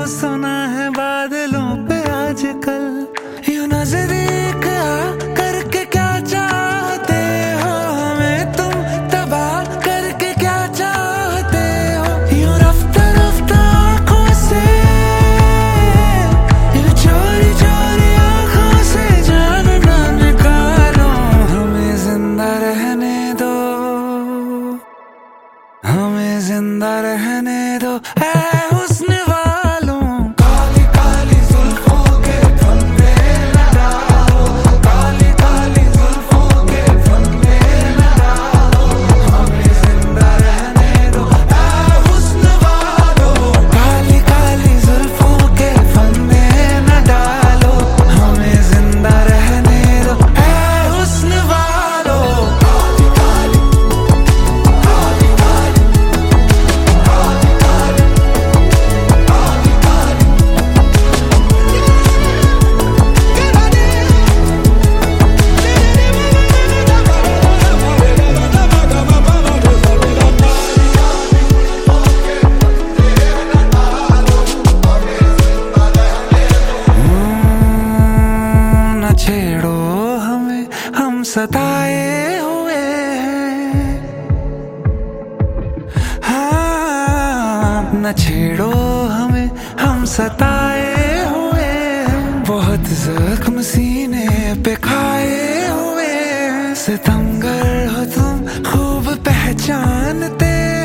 सुना है बादलों पे आजकल यूं नजदीक आ करके क्या चाहते हो हमें तुम तबाह करके क्या चाहते हो यूं रफ्ता रफ्ता आंखों से यूं चोरी चोरी आंखों से जान ना निकालो हमें जिंदा रहने दो हमें जिंदा रहने दो ऐ हुस्न वालों काली काली जुल्फों के फंदे न डालो काली काली जुल्फों के फंदे न डालो हमें जिंदा रहने दो ऐ हुस्न वालों काली काली जुल्फों के फंदे न डालो हमें जिंदा रहने दो ऐ हुस्न वालों काली काली काली काली न छेड़ो हमें हम सताए हुए हैं हाँ न छेड़ो हमें हम सताए हुए हैं बहुत जख्म सीने पे खाए हुए हैं सितमगर हो तुम खूब पहचानते